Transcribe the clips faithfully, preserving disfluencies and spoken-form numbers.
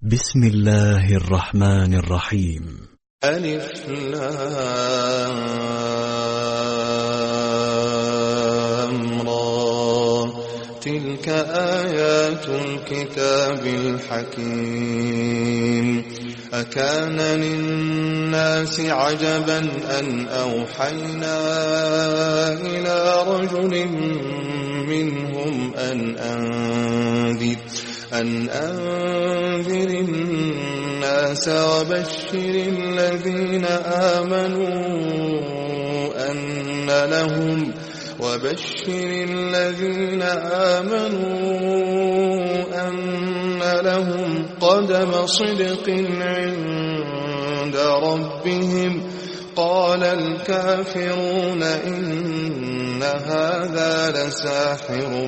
بسم الله الرحمن الرحيم. ألف لام را تلك آيات الكتاب الحكيم أكان للناس عجبا أن أوحينا إلى رجل منهم أن أنذر أن أنذر الناس وبشر الذين آمنوا أن لهم وبشر الذين آمنوا أن لهم قدم صدق عند ربهم. قال الكافرون إن هذا لساحر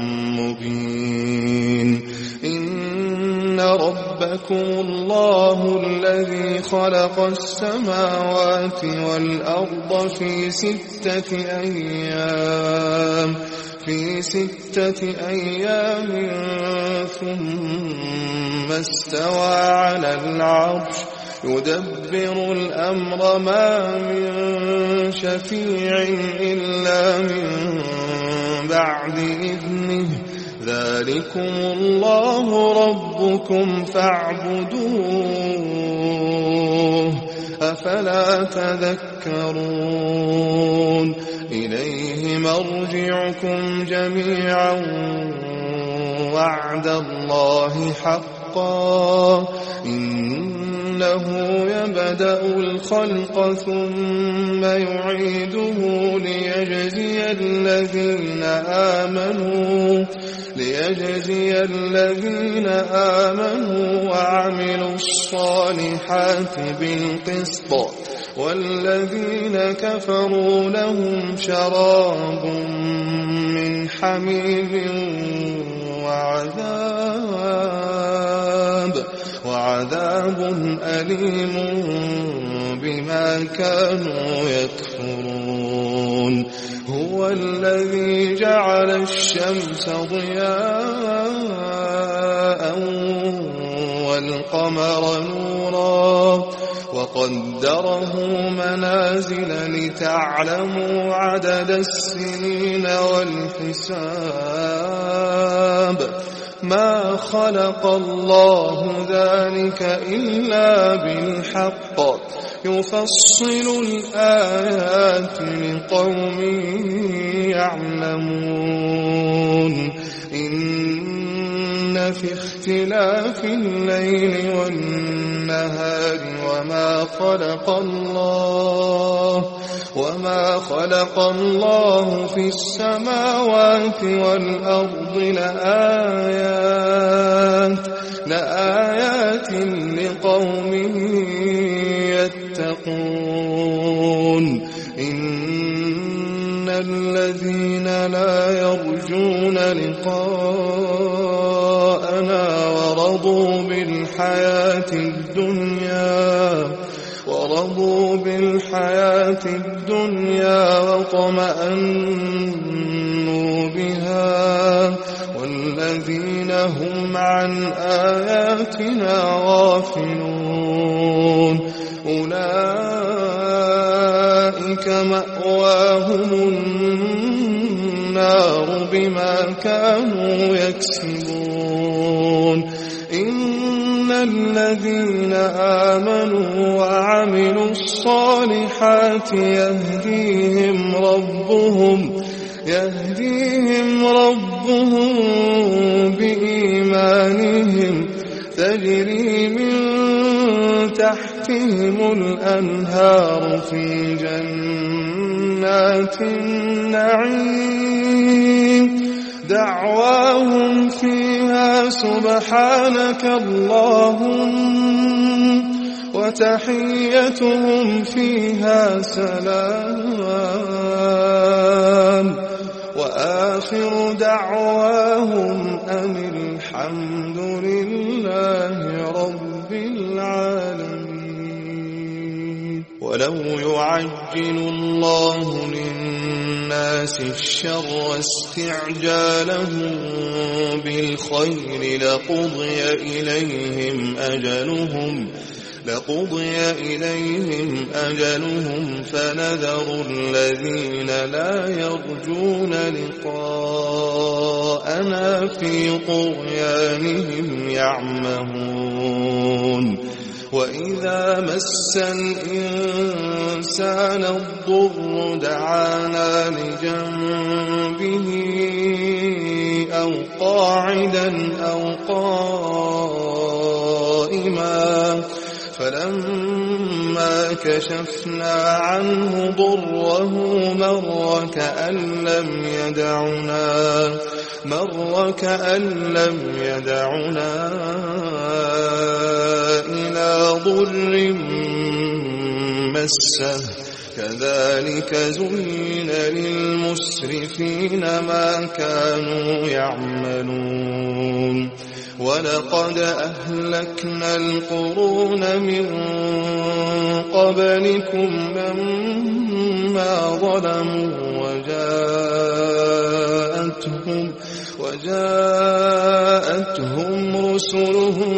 مبين. إن ربكم الله الذي خلق السماوات والأرض في ستة أيام في ستة أيام ثم استوى على العرش يدبر الأمر ما من شفيع إلا من بعد إذنه ذلكم الله ربكم فاعبدوه أفلا تذكرون. إليه مرجعكم جميعا وعد الله حقا إنه يبدأ الخلق ثم يعيده ليجزي الذين آمنوا ليجزي الذين آمنوا وعملوا الصالحات بالقسط والذين كفروا لهم شراب من حميم وعذاب وعذاب أليم بما كانوا يكفرون. هو الذي جعل الشمس ضياء والقمر نورا وقدره منازل لتعلموا عدد السنين والحساب. ما خلق الله ذلك إلا بالحق يفصل الآيات لقوم يعلمون. إن في اختلاف الليل والنهار وما خلق الله وما خلق الله في السماوات والأرض لآيات لآيات لقوم يتقون. إن الذين لا يرجون لقاءنا ورضوا بالحياة الدنيا ورضوا بالحياة الدنيا وطمأنوا بها والذين هم عن آياتنا غافلون أولئك مأواهم النار بما كانوا يكسبون. إن الذين آمنوا وعملوا الصالحات يهديهم ربهم يهديهم ربهم بإيمانهم تجري من تحتهم الأنهار في جنات النعيم دعواهم فيها سبحانك اللهم وتحيتهم فيها سلام وآخر دعواهم أن الحمد لله رب العالمين. ولو يعجل الله للناس الشر استعجالهم بالخير لقضي إليهم أجلهم لقضي إليهم أجلهم فنذر الذين لا يرجون لقاءنا في طغيانهم يعمهون وإذا مس الإنسان الضر دعانا لجنبه أو قاعدا أو قائما فلما كشفنا عنه ضره مر كأن لم يدعنا مر كأن لم يدعنا إلى ضر مسه كذلك زين للمسرفين ما كانوا يعملون ولقد أهلكنا القرون من قبلكم لما ظلموا وجاءتهم وجاءتهم رسلهم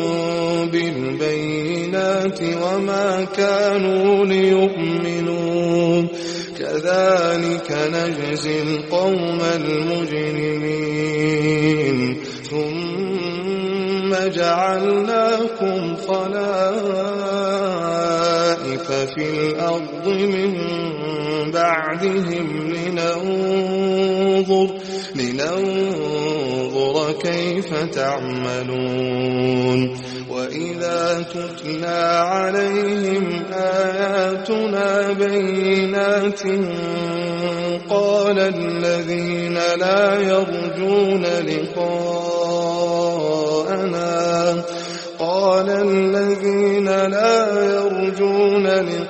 بالبينات وما كانوا ليؤمنوا كذلك نجزي القوم المجرمين ثم جعلناكم خلائف في الأرض من بعدهم لننظر لننظر كيف تعملون وإذا تتلى عليهم آياتنا بينات قال الذين لا يرجون لقاءنا قال الذين لا يرجون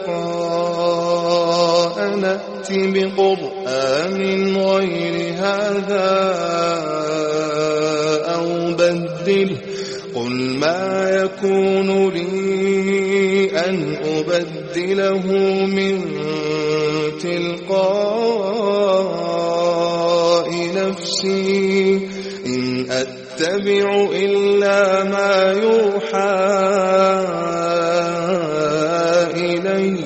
لقاءنا ائت بقرآن غير هذا أو بدله قل ما يكون لي أن أبدله من تلقاء نفسي إن أتبع إلا ما يوحى إلي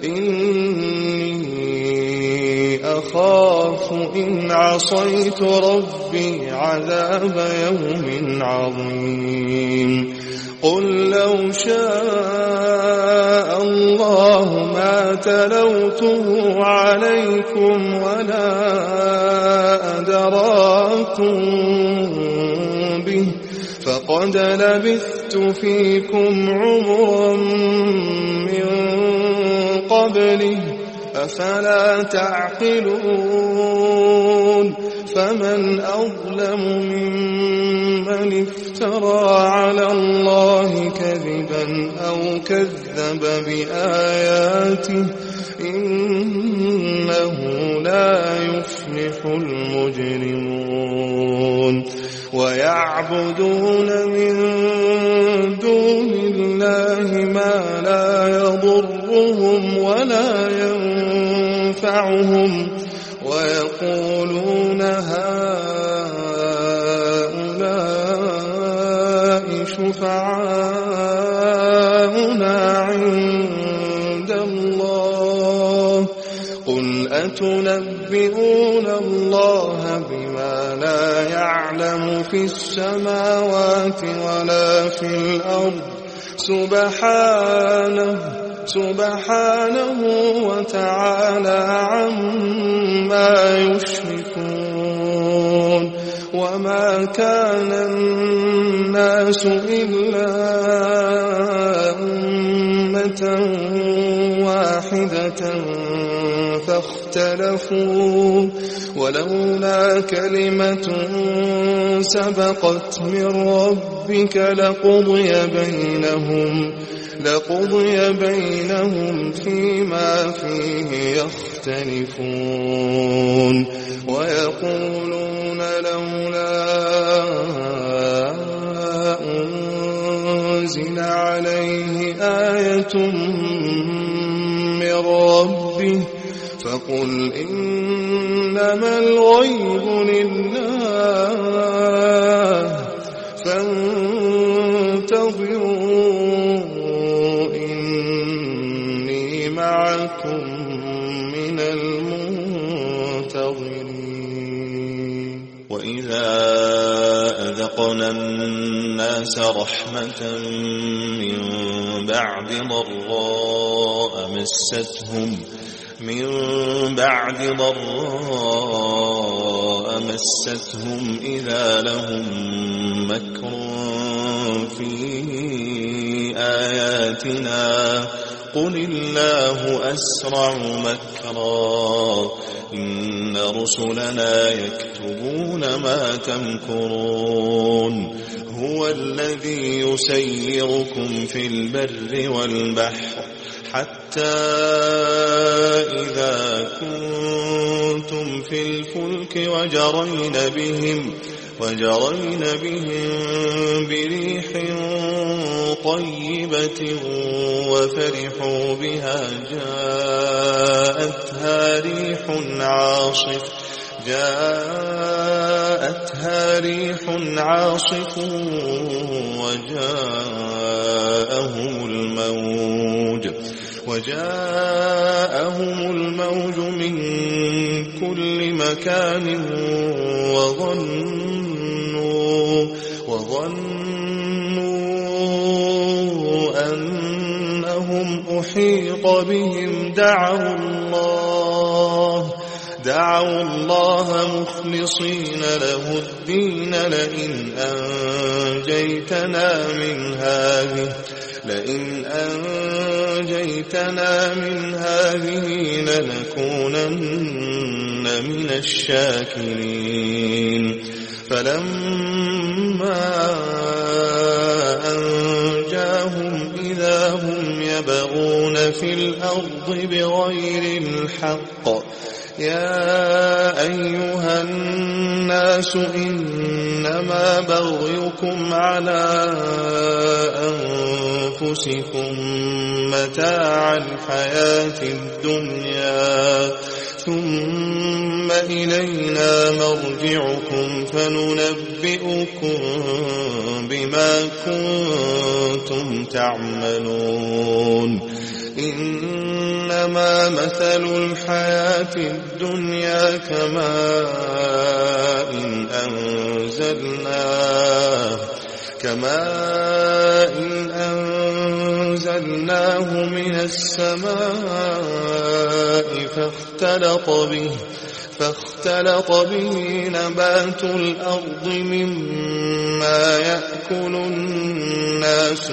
إني أخاف إن عصيت ربي عذاب يوم عظيم قل لو شاء الله ما تلوته عليكم ولا أدراكم به فقد لبثت فيكم عمرا من قبله أفلا تعقلون فمن أظلم ممن افترى على الله كذبا أو كذب بآياته إنه لا يفلح المجرمون ويعبدون من دون الله ما لا يضرهم ولا ينفعهم ويقولون هؤلاء شفعاؤنا عند الله قل أتنبئون الله بما لا يعلم في السماوات ولا في الأرض سبحانه سبحانه وتعالى عما يشركون وما كان الناس إلا أمة واحدة فاختلفوا ولولا كلمة سبقت من ربك لقضي بينهم لقضي بينهم فيما فيه يختلفون ويقولون لولا أنزل عليه آية ربه فقل إنما الغيب لله فانتظروا إني معكم من المنتظرين. وإذا أذقنا الناس رحمة من بعد ضراء مستهم من بعد ضراء مستهم إذا لهم مكر في آياتنا قل الله أسرع مكرا إن رسلنا يكتبون ما تمكرون. هو الذي يسيركم في البر والبحر حتى إذا كنتم في الفلك وجرين بهم وجرين بهم بريح طيبة وفرحوا بها جاءتها ريح عاصف جاءتها ريح عاصف وجاءهم الموج وجاءهم الموج من كل مكان وظنوا وظنوا أنهم أحيط بهم دعوا الله دعوا الله مخلصين له الدين لئن أنجيتنا من هذه لئن أنجيتنا من هذه لنكونن من الشاكرين. فلما أنجاهم إذا هم يبغون في الأرض بغير الحق يا أيها الناس إنما بغيكم على أنفسكم متاع الحياة الدنيا ثم إلينا مرجعكم فننبئكم بما كنتم تعملون. إنما مثل الحياة الدنيا كماء إن أنزلناه كماء إن أنزلناه من السماء فاختلط به فاختلط به نبات الأرض مما يأكل الناس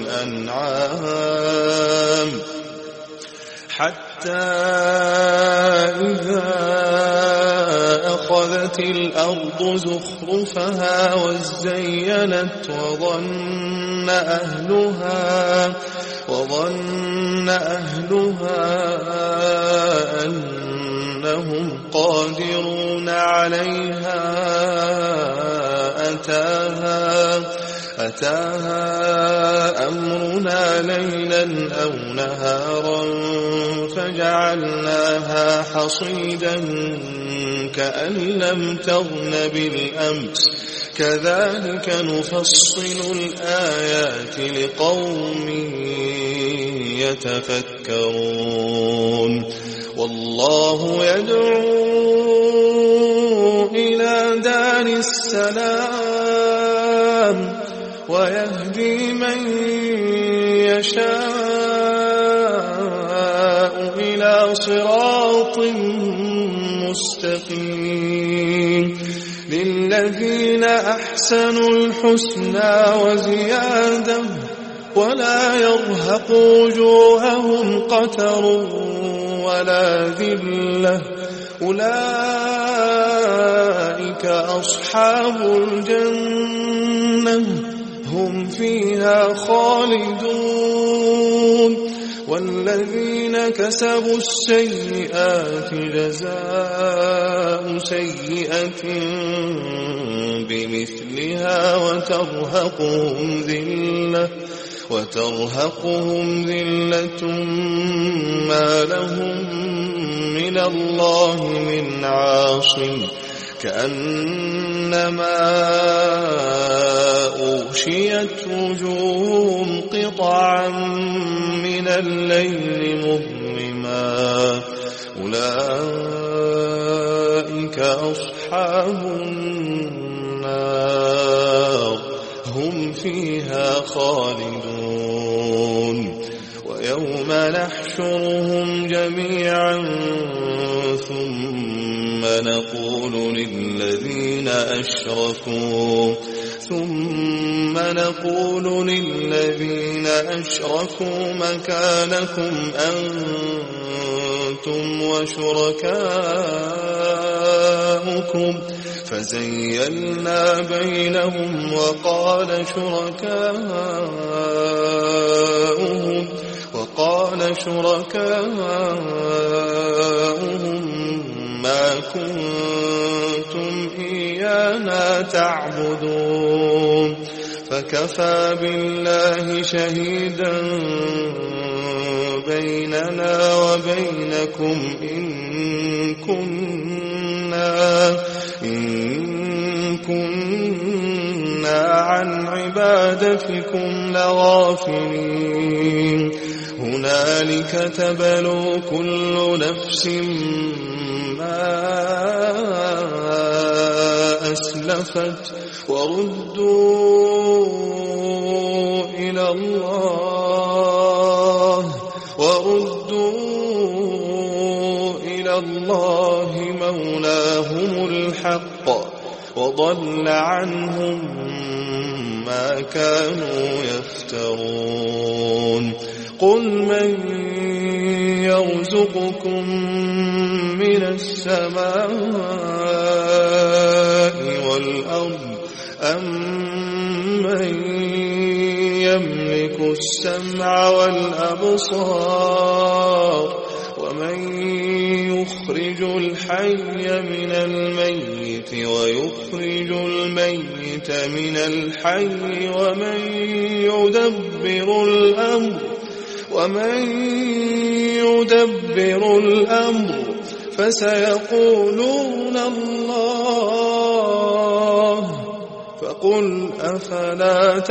والأنعام حتى إذا أخذت الأرض زخرفها وزينت وظن أهلها وظن أهلها أنهم قادرون عليها أتاها أتاها أمرنا ليلا أو نهارا فجعلناها حصيدا كأن لم تغن بالأمس كذلك نفصل الآيات لقوم يتفكرون. والله يدعو إلى دار السلام ويهدي من يشاء إلى صراط مستقيم. للذين أحسنوا الحسنى وزيادة ولا يرهق وجوههم قتر ولا ذلة أولئك أصحاب الجنة هم فيها خالدون. والذين كسبوا السيئات جزاء سيئة بمثلها وترهقهم ذلة وترهقهم ذلة ما لهم من الله من عاصم كأنما أغشيت وجوههم قطعا من الليل مظلما أولئك أصحاب النار هم فيها خالدون ويوم نحشرهم جميعا ثم نقول للذين أشركوا ثم نقول للذين أشركوا مكانكم أنتم وشركاؤكم فزيلنا بينهم وقال شركاؤهم وقال شركاؤهم ما كنتم إيانا تعبدون فكفى بالله شهيدا بيننا وبينكم إن كنا إن كنا عن عبادتكم لغافلين هنالك تبلو كل نفس ما أسلفت وردوا إلى الله وردوا إلى الله مولاهم الحق وضل عنهم ما كانوا يفترون قل من يرزقكم من السماء والأرض أم من يملك السمع والأبصار ومن يخرج الحي من الميت ويخرج الميت من الحي ومن يدبر الأمر ومن يدبر الأمر فسيقولون الله فقل أفلا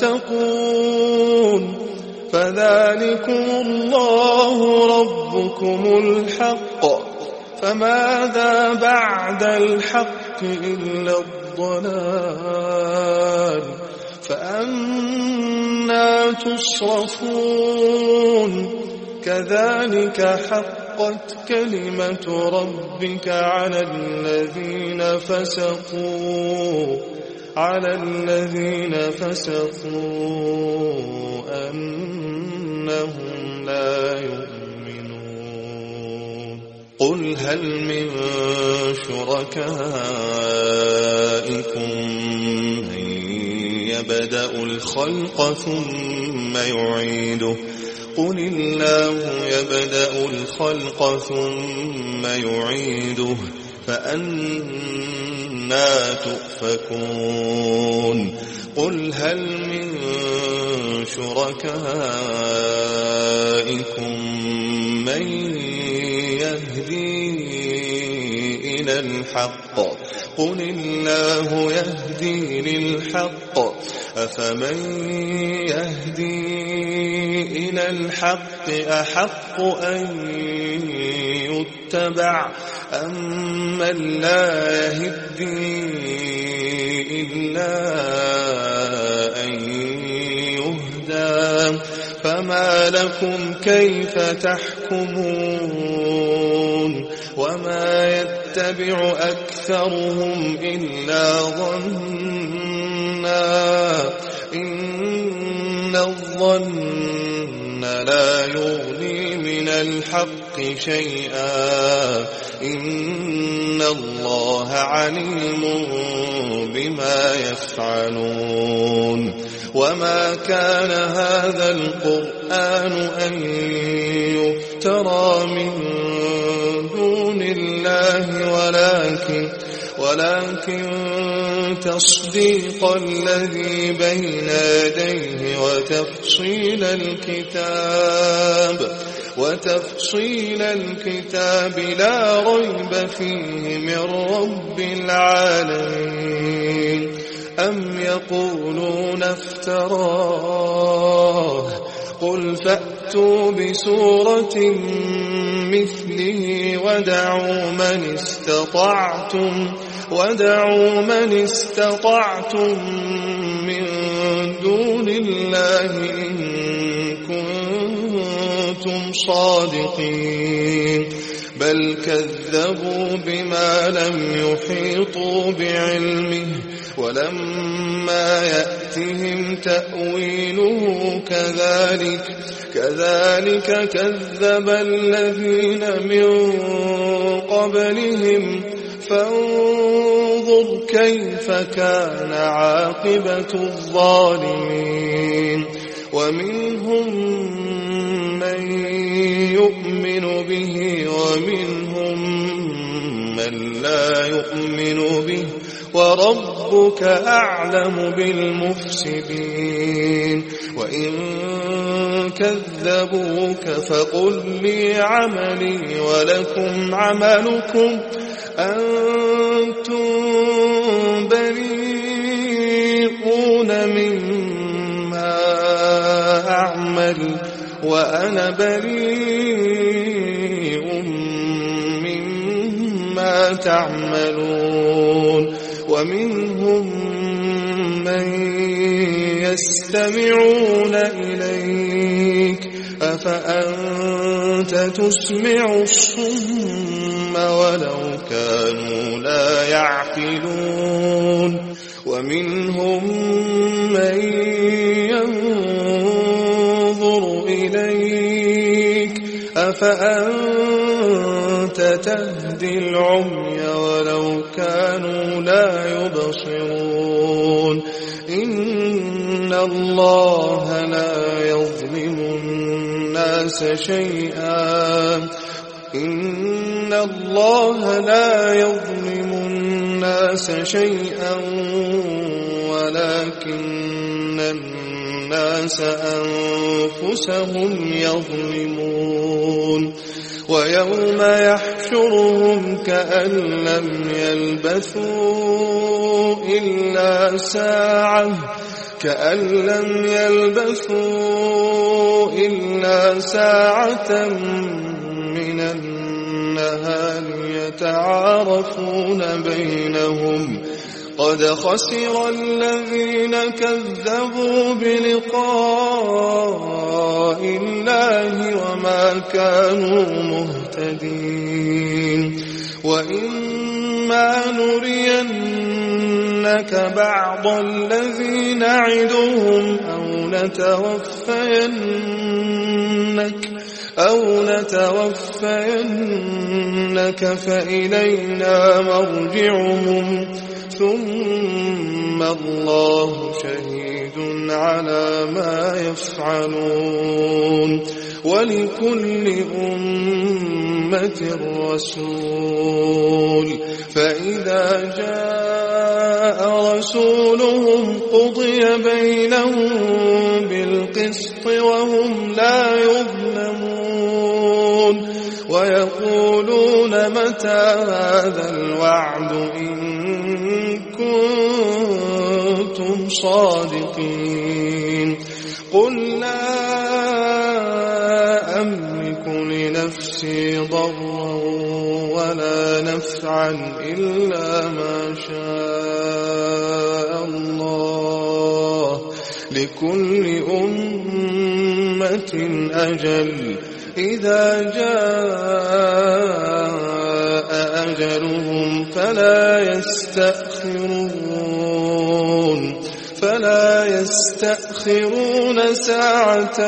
تتقون فذلكم الله ربكم الحق فماذا بعد الحق إلا الضلال فأنى تصرفون كذلك حقت كلمة ربك على الذين فسقوا على الذين فسقوا أنهم لا يؤمنون قل هل من شركائكم من يبدأ الخلق ثم يعيده قل الله يبدأ الخلق ثم يعيده فأنى تؤفكون قل هل من شركائكم من يهدي إلى الحق قل الله يهدي للحق أفمن يهدي إلى الحق أحق أن يتبع أمن لا يهدي إلا أن يهدى فما لكم كيف تحكمون وما يتبع أكثرهم إلا ظنا إن الظن لا يغني من الحق شيئا إن الله عليم بما يفعلون وما كان هذا القرآن أن يفترى من دون الله ولكن ولكن تصديق الذي بين يديه وتفصيل الكتاب وتفصيل الكتاب لا ريب فيه من رب العالمين. أم يقولون افتراه قل فأتوا بسورة مثله ودعوا من استطعتم ودعوا من استطعتم من دون الله إن كنتم صادقين. بل كذبوا بما لم يحيطوا بعلمه ولما يأتهم تأويله كذلك كذلك كذب الذين من قبلهم فانظر كيف كان عاقبة الظالمين. ومنهم من يؤمن به ومنهم من لا يؤمن به وربك أعلم بالمفسدين. وإن كذبوك فقل لي عملي ولكم عملكم أنتم بريئون مما أعمل وأنا بريء مما تعملون. ومنهم من يستمعون إليك أفأنت تسمع الصم ولو كانوا لا يعقلون. ومنهم من ينظر إليك أفأنت تهدي العمي ولو كانوا لا يبصرون. إن الله لا يظلم الناس شيئا إن الله لا يظلم الناس شيئا ولكن الناس أنفسهم يظلمون. ويوم يحشرهم كأن لم يلبثوا إلا ساعة كأن لم يلبثوا إلا ساعة من النهار يتعارفون بينهم قد خسر الذين كذبوا بلقاء الله وما كانوا مهتدين. وإما نرينك بعض الذي نعدهم أو نتوفينك أو نتوفينك فإلينا مرجعهم ثم الله شهيد على ما يفعلون. ولكل أمة رسول فإذا جاء رسولهم قضي بينهم بالقسط وهم لا يظلمون. ويقولون متى هذا الوعد إن كنتم صادقين. قل لا أملك لنفسي ضرا ولا نفعا إلا ما شاء الله لكل أمة أجل إذا جاء أجلهم فلا يستأخرون فلا يستأخرون ساعة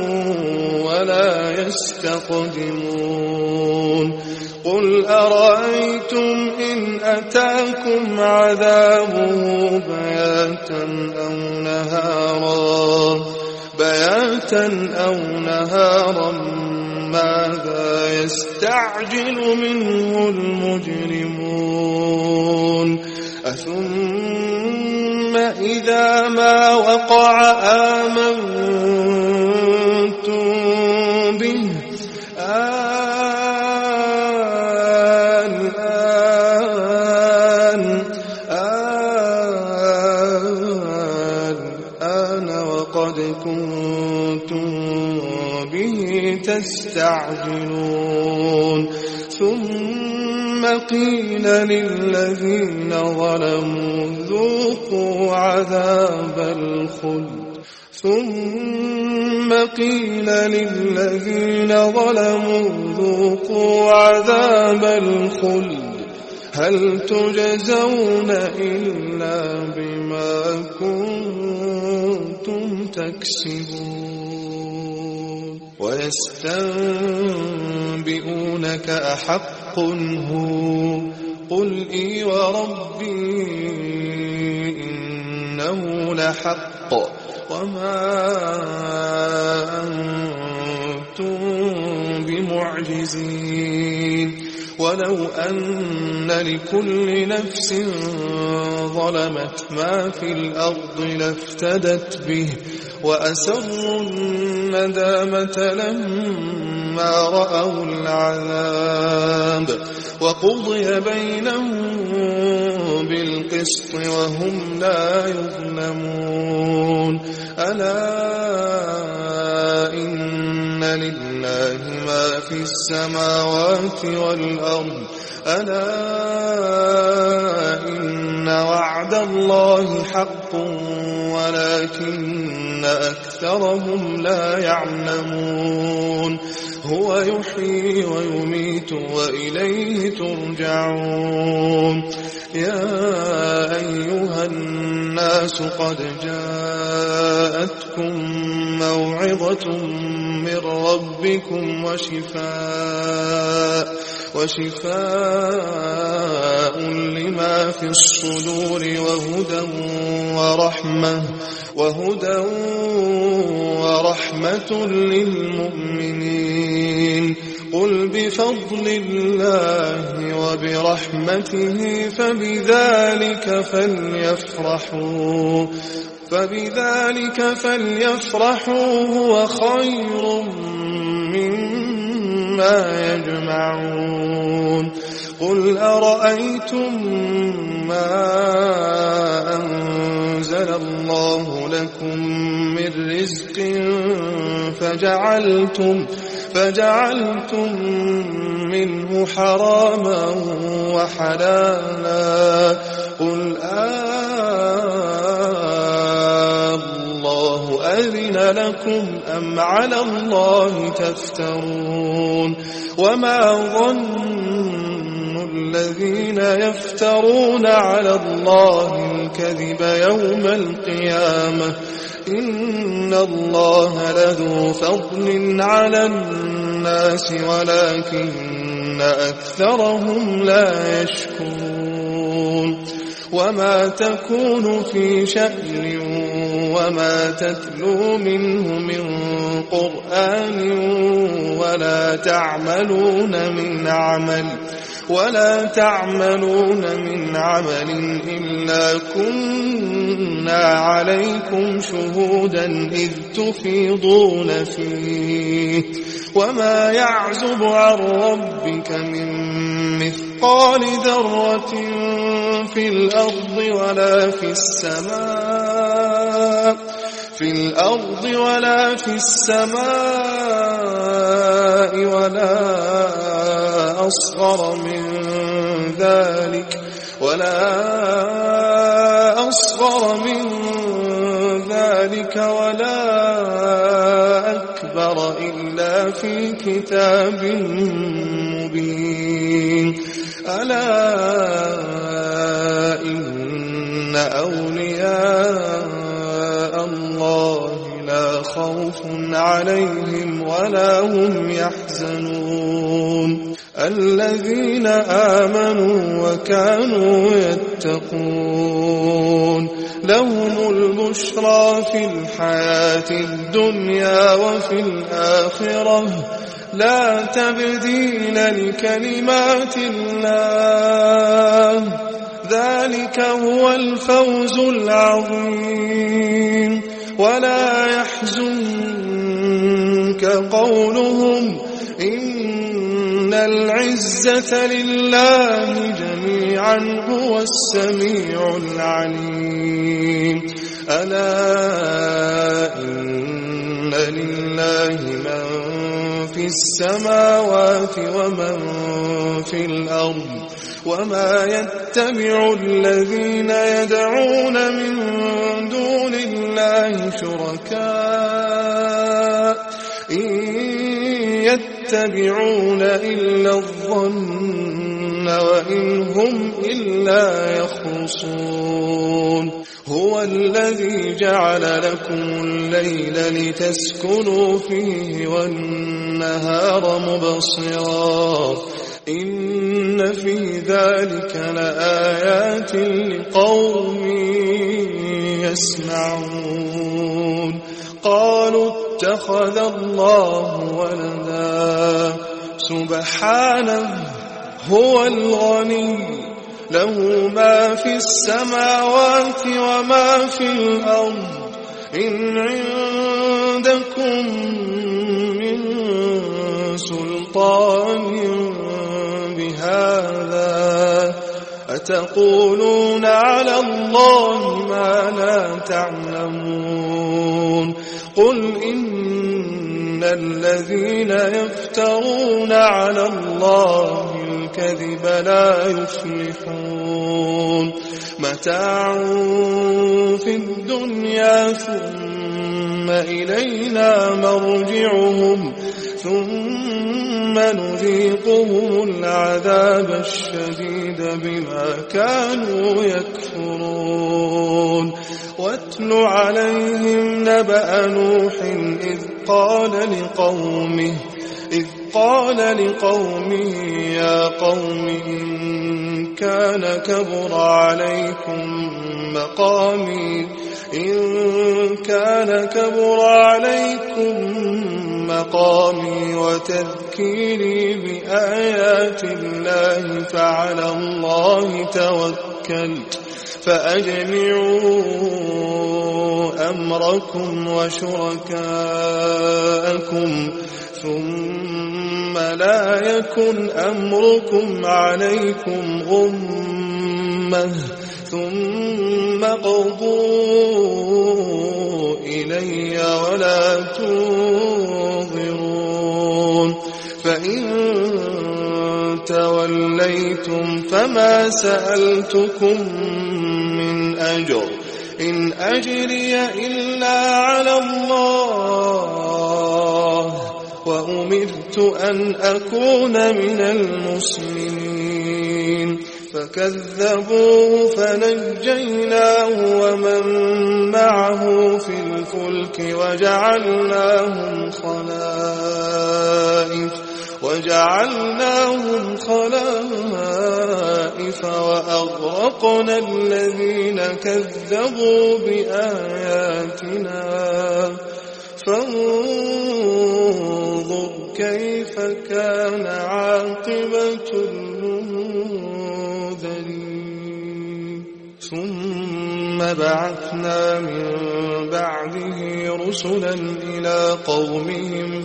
ولا يستقدمون. قل أرأيتم إن أتاكم عذابه بياتا أو نهارا بياتا أو نهارا ماذا يستعجل منه المجرمون أثم إذا ما وقع آمنتم به الآن الآن وقد كنتم به تستعجلون ثم قيل للذين ظلموا ذوقوا عذاب الخلد ثم قيل للذين ظلموا ذوقوا عذاب الخلد هل تجزون إلا بما كنتم تكسبون ويستنبئونك أحق هو قل إي وربي إنه لحق وما أنتم بمعجزين ولو أن لكل نفس ظلمت ما في الأرض لافتدت به وأسروا الندامة لما رأوا العذاب وقضي بينهم بالقسط وهم لا يظلمون ألا إن لله ما في السماوات والأرض ألا إن وعد الله حق ولكن أكثرهم لا يعلمون هو يحيي ويميت وإليه ترجعون يا أيها الناس قد جاءتكم موعظة من ربكم وشفاء وشفاء لما في الصدور وهدى ورحمة وهدى ورحمة للمؤمنين قل بفضل الله وبرحمته فبذلك فليفرحوا فبذلك فليفرحوا هو خير مما يجمعون قل أرأيتم ما أنزل الله لكم من رزق فجعلتم فجعلتم منه حراما وحلالا قل الله أذن لكم أم على الله تفترون وما ظن الذين يفترون على الله الكذب يوم القيامة إن الله لذو فضل على الناس ولكن أكثرهم لا يشكرون وما تكون في شأن وما تتلو منه من قرآن ولا تعملون من عمل ولا تعملون من عمل إلا كنا عليكم شهودا إذ تفيضون فيه وما يعزب عن ربك من مثقال ذرة في الأرض ولا في السماء في الأرض ولا في السماء ولا أصغر من ذلك ولا أصغر من ذلك ولا أكبر إلا في كتاب مبين ألا إن أولياء الله لا خوف عليهم ولا هم يحزنون الذين آمنوا وكانوا يتقون لهم البشرى في الحياة الدنيا وفي الآخرة لا تبديل لكلمات الله ذلك هو الفوز العظيم. ولا يحزنك قولهم إن العزة لله جميعا هو السميع العليم. ألا إن لله من في السماوات ومن في الأرض وما يتبع الذين يدعون من دون الله شركاء إن يتبعون إلا الظن وإن هم إلا يخرصون. هو الذي جعل لكم الليل لتسكنوا فيه والنهار مبصرا إن في ذلك لآيات لقوم يسمعون. قالوا اتخذ الله ولدا سبحانه هو الغني له ما في السماوات وما في الأرض إن عندكم من سلطان بهذا أتقولون على الله ما لا تعلمون. قل إن الذين يفترون على الله الكذب لا يفلحون. متاع في الدنيا ثم إلينا مرجعهم ثم نذيقهم العذاب الشديد بما كانوا يكفرون. واتل عليهم نبأ نوح إذ قال لقومه إذ قال لقومه يا قوم إن كان كبر عليكم مقامي إن كان كبر عليكم مقامي وتذكيري بآيات الله فعلى الله توكلت فأجمعوا أمركم وشركاءكم ثم لا يكن أمركم عليكم غمة ثم قضوا إلي ولا تنظرون. فإن توليتم فما سألتكم من أجر إن أجري إلا على الله وأمرت أن أكون من المسلمين. فكذبوه فنجيناه ومن معه في الفلك وجعلناهم خلائف وجعلناهم خلائف وأغرقنا الذين كذبوا بآياتنا فانظر كيف كان عاقبة المنذرين. ثم بعثنا من بعده رسلا إلى قومهم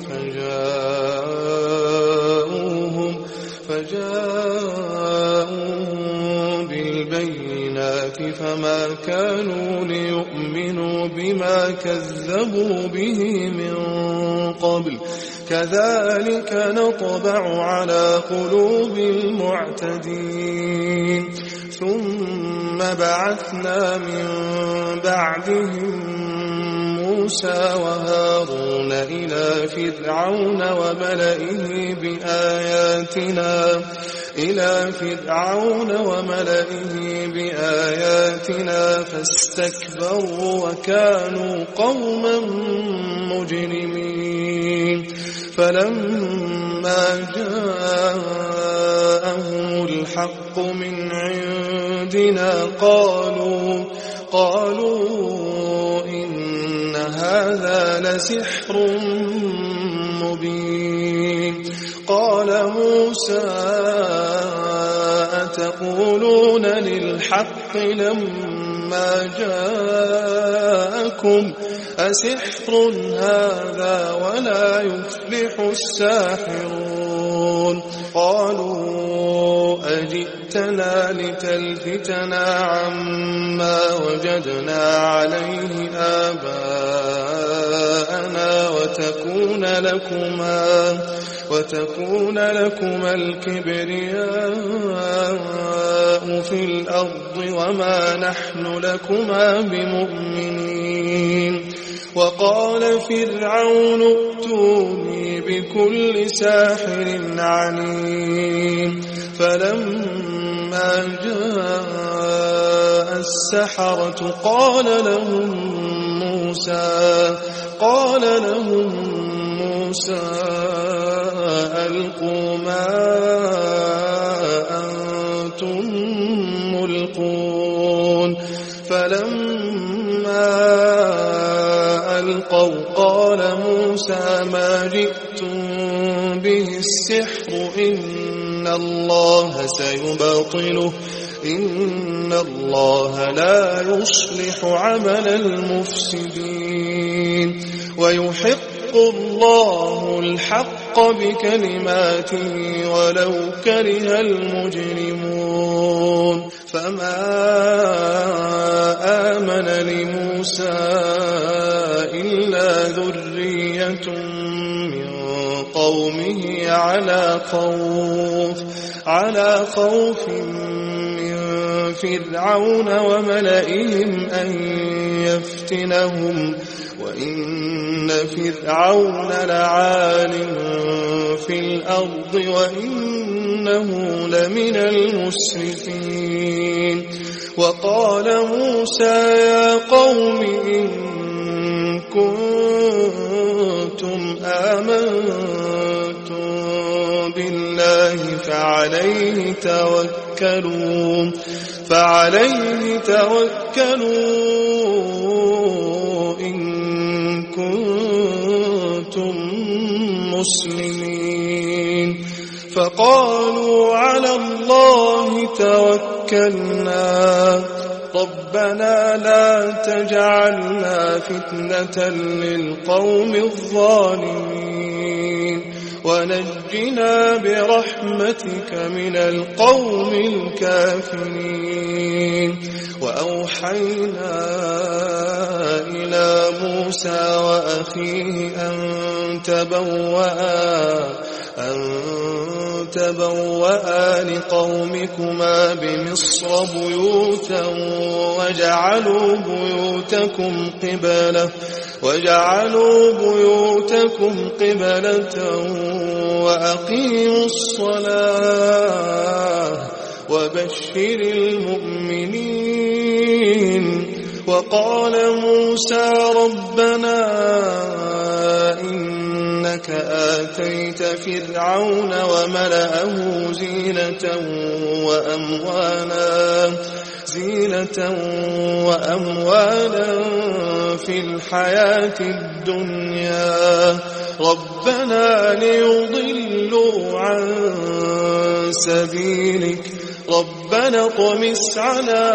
فجاءوهم فجاءوهم بالبينات فما كانوا ليؤمنوا بما كذبوا به من قبل كذلك نطبع على قلوب المعتدين. ثم بعثنا من بعدهم موسى وهارون إلى فرعون وملئه بآياتنا إلى فرعون وملئه بآياتنا فاستكبروا وكانوا قوما مجرمين. فلما جاءهم الحق من عندنا قالوا قالوا إن هذا لسحر مبين. قال موسى تقولون للحق لما جاءكم أسحر هذا ولا يفلح الساحرون قالوا أجئتنا لتلفتنا عما وجدنا عليه آباءنا وتكون لكما وتكون لكما الكبرياء في الأرض وما نحن لكما بمؤمنين وقال فرعون ائتوني بكل ساحر عليم فلما جاء السحرة قال لهم موسى قال لهم موسى ألقوا ما أنتم ملقون فلما ألقوا قال موسى ما جئتم به السحر إن الله سيبطله إن الله لا يصلح عمل المفسدين ويحق الله الحق بكلماته ولو كره المجرمون فما آمن لموسى إلا ذرية من قومه على خوف على خوف من فرعون وملئهم أن يفتنهم وإن فرعون لعال في الأرض وإنه لمن المسرفين وقال موسى يا قوم إن كنتم آمنتم بالله فعليه توكلوا فعليه توكلوا إن كنتم مسلمين فقالوا على الله توكلنا ربنا لا تجعلنا فتنة للقوم الظالمين ونجنا برحمتك من القوم الكافرين وأوحينا إلى موسى وأخيه أن تبوأ أن تبوأ لقومكما بمصر بيوتا وجعلوا بيوتكم قبلة وجعلوا بيوتكم قبلة وأقيموا الصلاة وبشر المؤمنين وقال موسى ربنا إنك آتيت فرعون وملأه زينة وأموالا زينة وأموالا في الحياة الدنيا ربنا ليضلوا عن سبيلك ربنا اطمس على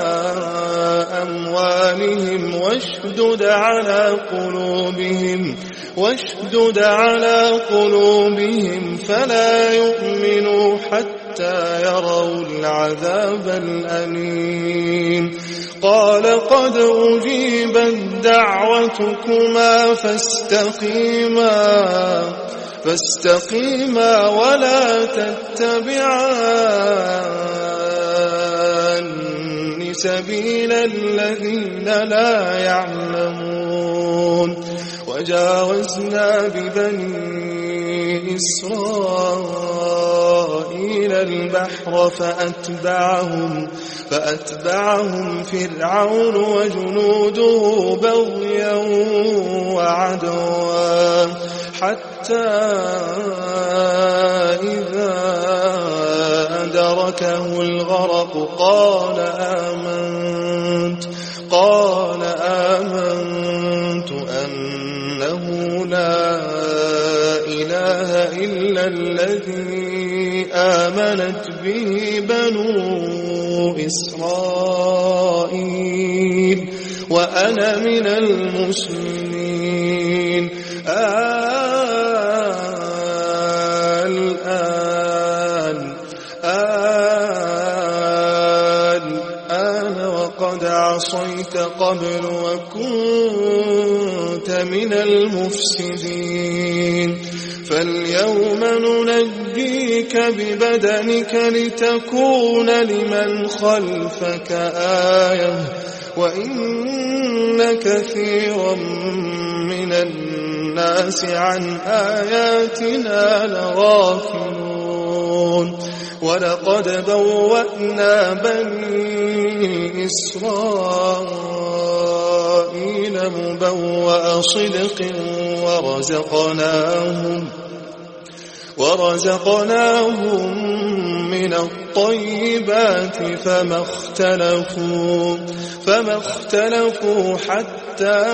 أموالهم واشدد على قلوبهم واشدد على قلوبهم فلا يؤمنوا حتى يروا العذاب الأليم قال قد أجيبت دعوتكما فاستقيما فاستقيما ولا تتبعان سبيل الذين لا يعلمون وجاوزنا ببني إسرائيل البحر فأتبعهم فأتبعهم فرعون وجنوده بغيا وعدوا حتى إذا أدركه الغرق قال آمنت قال آمنت أنه لا إله إلا الذي آمنت به بنو إسرائيل وأنا من المسلمين. الآن الآن وقد عصيت قبل وكنت من المفسدين. فاليوم ننجيك ببدنك لتكون لمن خلفك آية وإن كثيرا من الناس عن آياتنا لغافلون. ولقد بوأنا بني إسرائيل مبوأ صدق ورزقناهم ورزقناهم من الطيبات فما اختلفوا فما اختلفوا حتى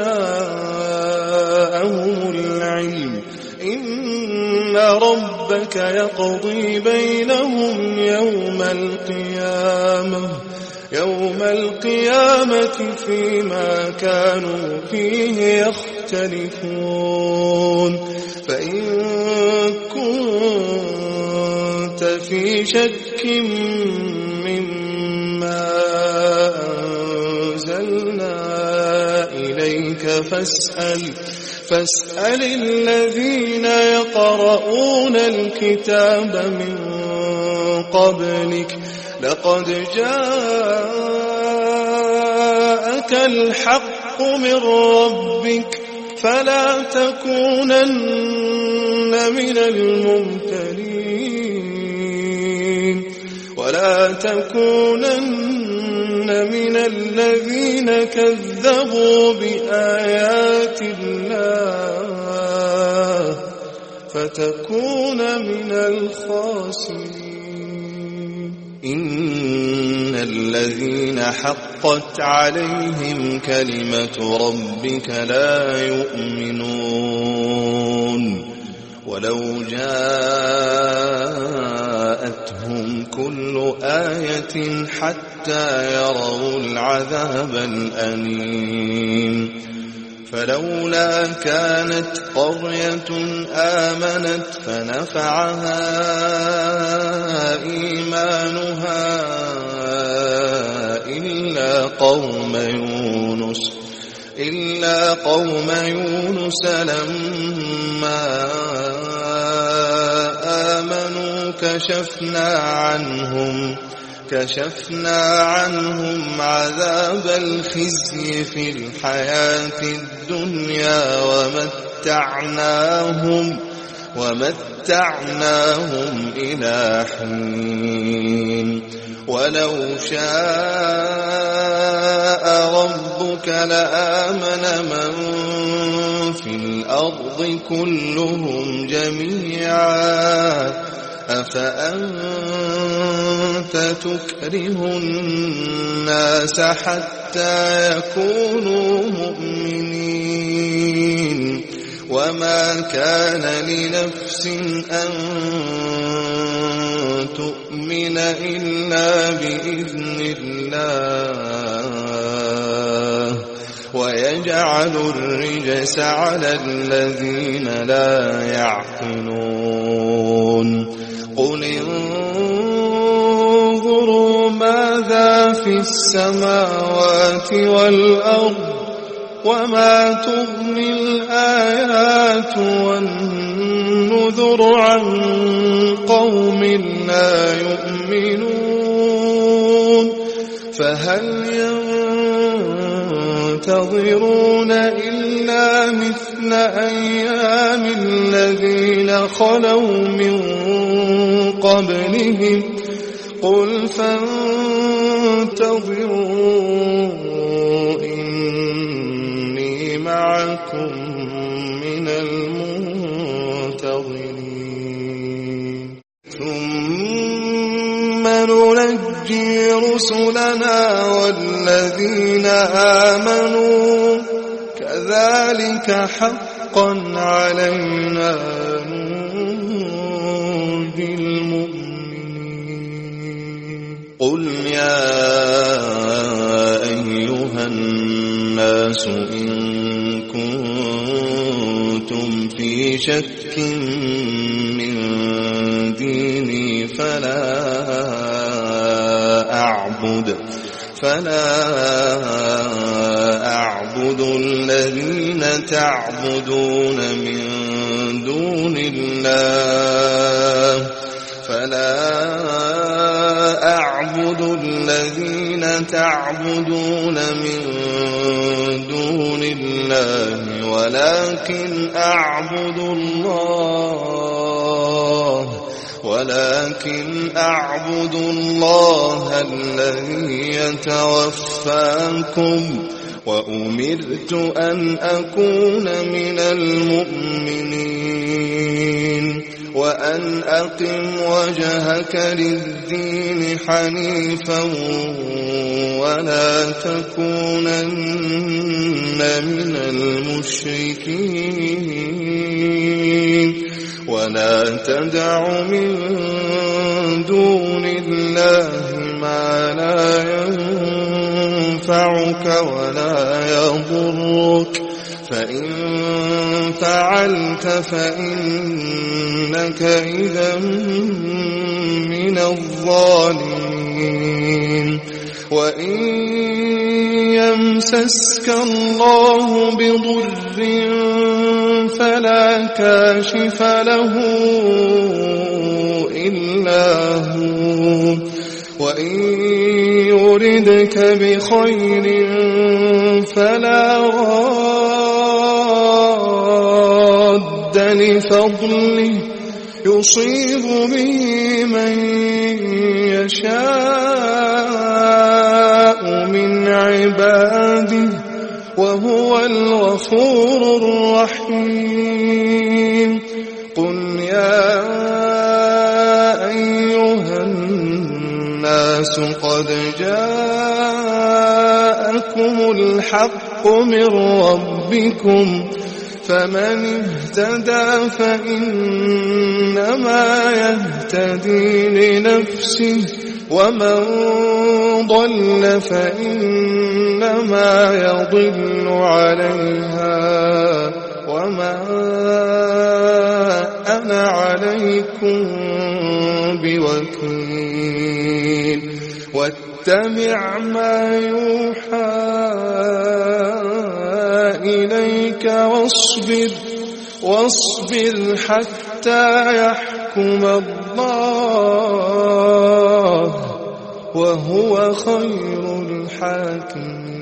جاءهم العلم. إن ربك يقضي بينهم يوم القيامة يوم القيامة فيما كانوا فيه يختلفون. فإن كنت في شك مما أنزلنا إليك فاسأل فاسأل الذين يقرؤون الكتاب من قبلك لقد جاءك الحق من ربك فلا تكونن من الممترين ولا تكونن من الذين كذبوا بآيات الله فتكون من الخاسرين. إن الذين حقت عليهم كلمة ربك لا يؤمنون ولو جاءتهم كل آية حتى يروا العذاب الأليم. فلولا كانت قرية آمنت فنفعها إيمانها إلا قوم يونس إلا قوم يونس لما آمنوا كشفنا عنهم كشفنا عنهم عذاب الخزي في الحياة الدنيا ومتعناهم ومتعناهم إلى حين. ولو شاء ربك لآمن من في الأرض كلهم جميعا أفأنت تكره الناس حتى يكونوا مؤمنين وما كان لنفس أن تؤمن إلا بإذن الله ويجعل الرجس على الذين لا يعقلون. قل انظروا ماذا في السماوات والأرض وما تغني الآيات والنذر عن قوم لا يؤمنون. فهل ينتظرون إلا مثل أيام الذين خلوا من قبلهم قل فانتظروا إني معكم من المنتظرين. ثم ننجي رسلنا والذين آمنوا كذلك حقا حقا علينا ننجي المؤمنين. قل يا أيها الناس إن كنتم في شك من ديني فلا أعبد فلا أعبد الذين تعبدون من دون الله فلا أعبد الذين تعبدون من دون الله ولكن أعبد الله ولكن أعبد الله الذي يتوفاكم وأمرت أن أكون من المؤمنين وأن أقم وجهك للدين حنيفا ولا تكونن من المشركين ولا تدع من دون الله ما لا ينفعك ولا يضرك فإن فعلت فإنك إذا من الظالمين. وإن يمسسك الله بضر فلا كاشف له إلا هو وإن يردك بخير فلا راد لفضله يصيب به من يشاء من عباده وهو الغفور الرحيم. قل يا أيها الناس قد جاءكم الحق من ربكم فمن اهتدى فإنما يهتدي لنفسه ومن ضل فإنما يضل عليها وما أنا عليكم بوكيل. واتبع ما يوحى إليك واصبر واصبر حتى يحكم الله وهو خير الحاكمين.